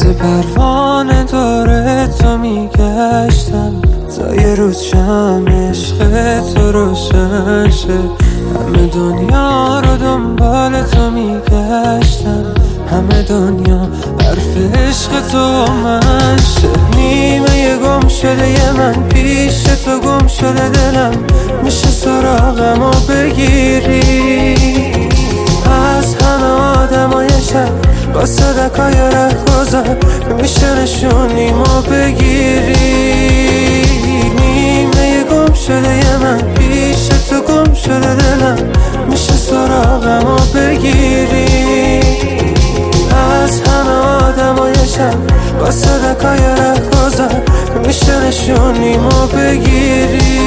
مثل پروانه دور تو میگشتم تا یه روز شم عشق تو روشن شه. همه دنیا رو دنبال تو میگشتم، همه دنیا حرف عشق تو من شه. نیمه گم شده یه من پیش تو گم شده، دلم میشه سراغم و بگیری. از همه آدمای شب با صدقای رهگذر میشه نشونیمو بگیری. نیمه گم شده یه من پیش تو گم شده، دلم میشه سراغم و بگیری. از همه آدمای شب با صدقای رهگذر میشه نشونیمو بگیری.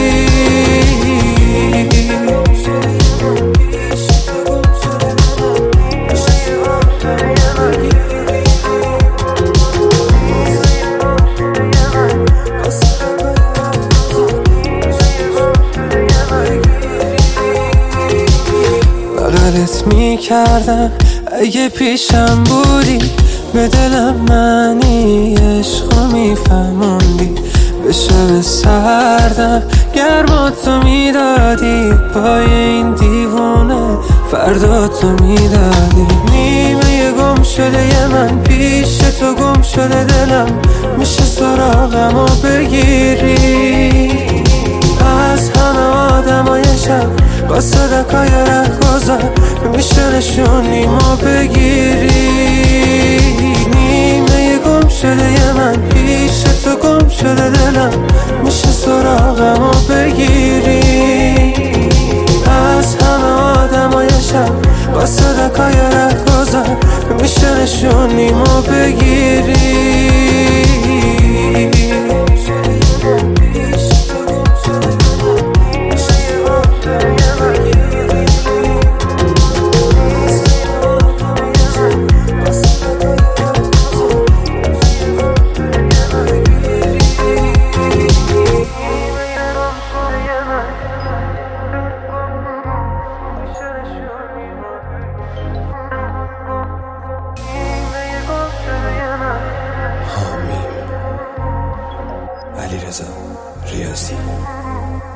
بغلت میکردم اگه پیشم بودی، به دلم معنی عشقو میفهموندی. به شب سردم گرماتو میدادی، پای این دیوونه فرداتو میدادی. نیمه گم شده یه من پیش تو گم شده، دلم میشه سراغم و بگیری. از همه آدمای شب با صدقای رهگذر میشه نشونیمو بگیری. نیمه گم شده یه من پیش تو گم شده، دلم میشه سراغم و بگیری. از همه آدمای شب با صدقای رهگذر میشه نشونیمو بگیری. علیرضا ریاضی.